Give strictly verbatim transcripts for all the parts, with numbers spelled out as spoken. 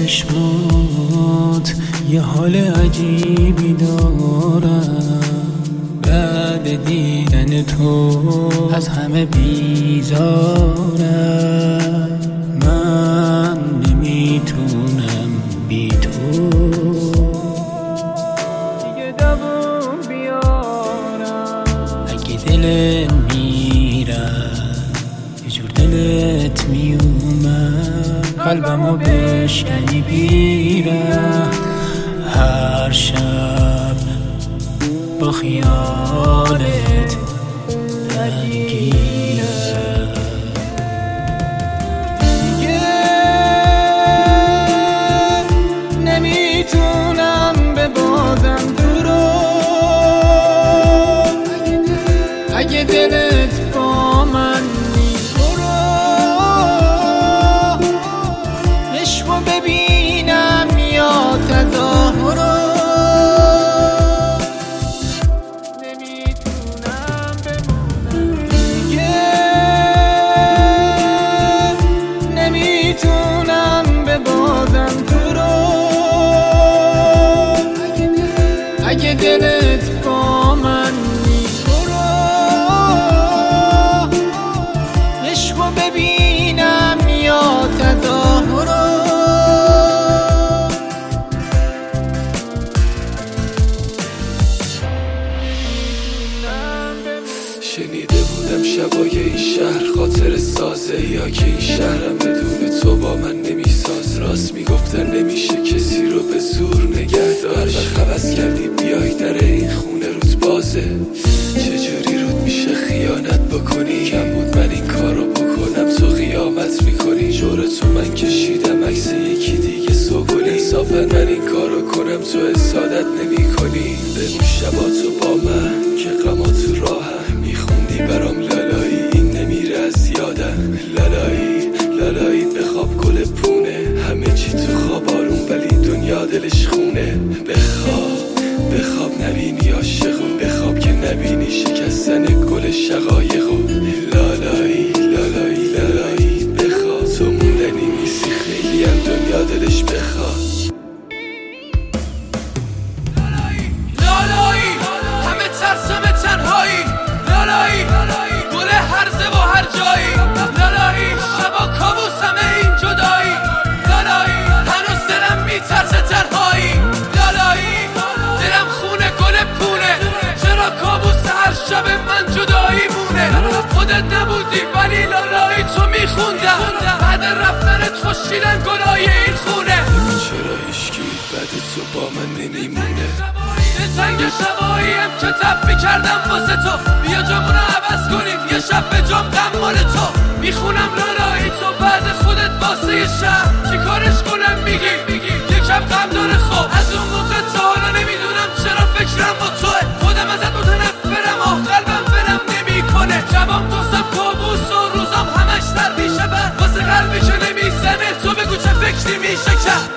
چشمات یه حال عجیبی دارم، بعد دیدن تو از همه بیزارم. من نمیتونم بی تو دیگه دووم بیارم. اگه دلت میرم یه جور دلت میومد، قلبمو بشکنی بیرم. هر شب با خیالت درگیرم. دیگه نمیتونم ببازم تو رو. اگه دلت با من ببینم یا تظاهرو، نمیتونم بمونم دیگه، نمیتونم ببازم تو رو. اگه دلت با من میخورو، عشقو ببینم یا تظاهرو. شنیده بودم شبای این شهر خاطر سازه، یا که این شهرم بدون تو با من نمیساز. راست میگفتن نمیشه کسی رو به زور نگه داشت. وقت عوض کردی بیای در این خونه روت بازه. چجوری رود میشه خیانت بکنی؟ کم بود من این کارو بکنم تو قیامت میکنی. جور تو من کشیدم عکس یکی دیگه سوگلی. انصافا من این کارو کنم تو حسادت نمی کنی. بگو شبا تو با من که غما تو راهم میخوندی برام لالایی. این نمیره از یادم لالایی لالایی. بخواب گل پونه همه چی تو خواب آروم، ولی دنیا دلش خونه. بخواب بخواب نبینی عاشقو، بخواب که نبینی شکستن گل شقایقو. لالایی لالایی لالایی بخواب تو موندنی نیستی، خیلی هم دنیا دلش بخواد. لالایی همه ترسم تنهایی. لالایی گل هرزه و هر جایی. لالایی شبا کابوس همه این جدایی. لالایی هنوز دلم میترسه تنهایی. لالایی دلم خونه گل پونه. چرا کابوس هر شب من جدایی مونه؟ خودت نبودی ولی لالایی تو میخوندم. بعد رفتنت خوشیدن گلای این خونه. چرا هیچکی بعد تو با من نمیمونه؟ تنگ شباییم که تب میکردم واسه تو. بیا جامونو عوض کنیم یه شب به جام غم مال تو. میخونم لالایی تو بعد خودت واسه یه شب. چی کارش کنم میگی یکم غم داره. خب از اون موقع تا حالا نمیدونم چرا فکرم با توه. خودم ازت متنفرم آه قلبم ولم نمیکنه. شبام دوستم کابوس و روزام همش در میشه بر. واسه قلبی که نمیزنه تو بگو چه فکری میشه کرد.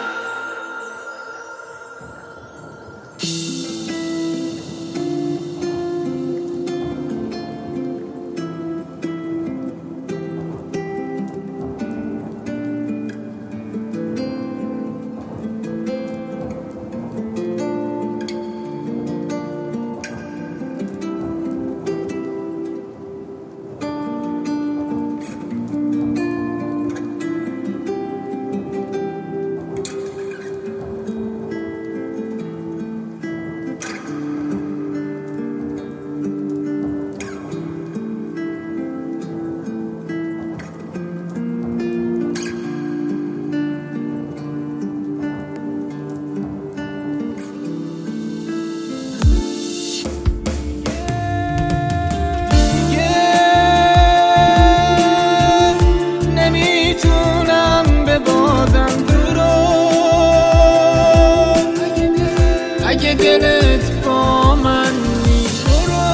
اگه دلت با من میخورو،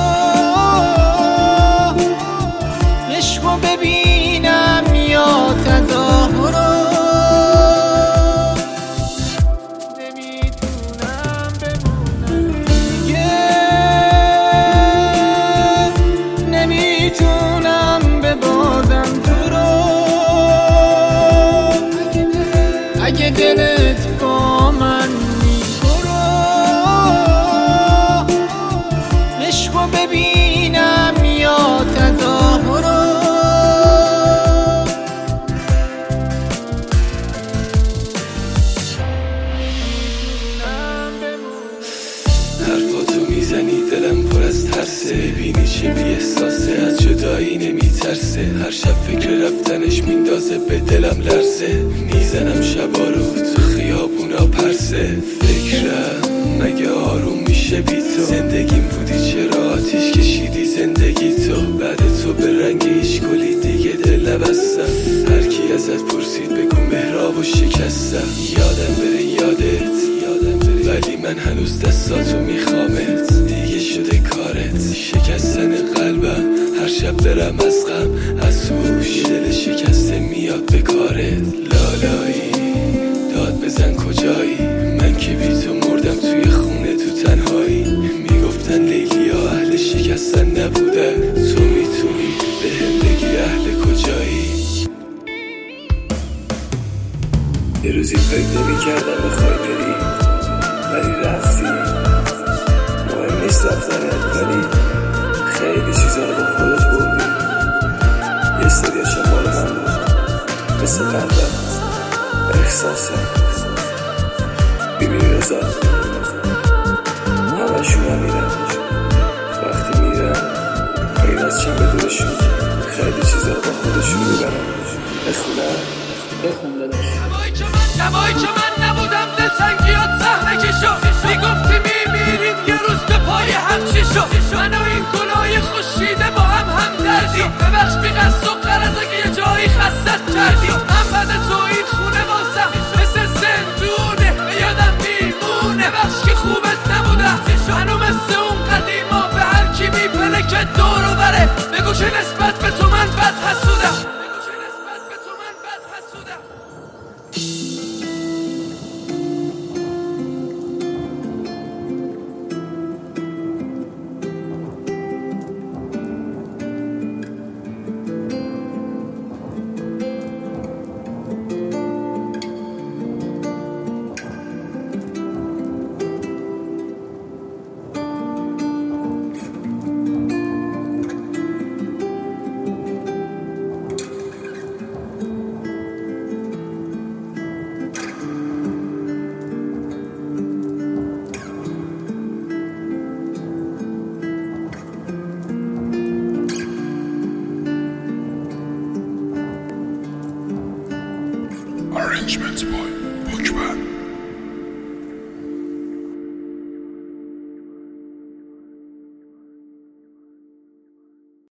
عشقو ببینم یا تظاهرو. نمیتونم بمونم دیگه، نمیتونم ببازم تو رو. اگه اگه دلت با من نی برو عشقو ببینم یا تظاهرو حرفاتو میزنی دلم پر از ترسه، بینی چه بی احساسه، از جدایی نمیترسه، هر شب فکر رفتنش میندازه به دلم لرزه، میزنم شبا رو تو خیابونا پرسه، فکرم مگه آروم میشه بی تو، زندگیم بودی چرا آتیش کشیدی زندگی تو، بعد تو به رنگ ایش گلی دیگه دل نبستم، هر کی ازت پرسید بگو مهرابو شکستم، یادم بره یادت یادم بره ولی من هنوز دستاتو میخوامت، دیگه شده کارت شکستن قلبم، هر شب برم از غم از هوش، دل شکسته میاد به کارت، لالایی داد بزن کجایی، من که بی تو مردم توی خونه تو تنهایی، میگفتن لیلیا اهل شکستن نبوده، تو میتونی به هم بگی اهل کجایی. یه روزی فکر نمی کردم بخوای بری ولی رفتی، مهم نیست رفتنت ولی خیلی چیزا رو با خودت بردی، یه سری شمال من بود مثل قلبت احساست، ببینی رضا همشون هم میرن، وقتی میرن غیر از چند بدونشون خیلی چیزا رو با خودشون میبرن. بخونم بخون داداش. شبایی که من نبودم دلتنگیات صحنه کشو، میگفتی میمیریم یه روز به پای هم چی شو، من و این گناه خوشیده با هم هم دردی، ببخش بی قصد و غرض اگه یه جایی خستت کردی، من بعد تو این خونه واسم مثل زندونه به یادم میمونه، بخش که خوبت نبودم منو مثل اون قدیما به هر کی میپله که دورو بره بگو که نسبت به تو من بد حسودم. Arrangements by Bookman.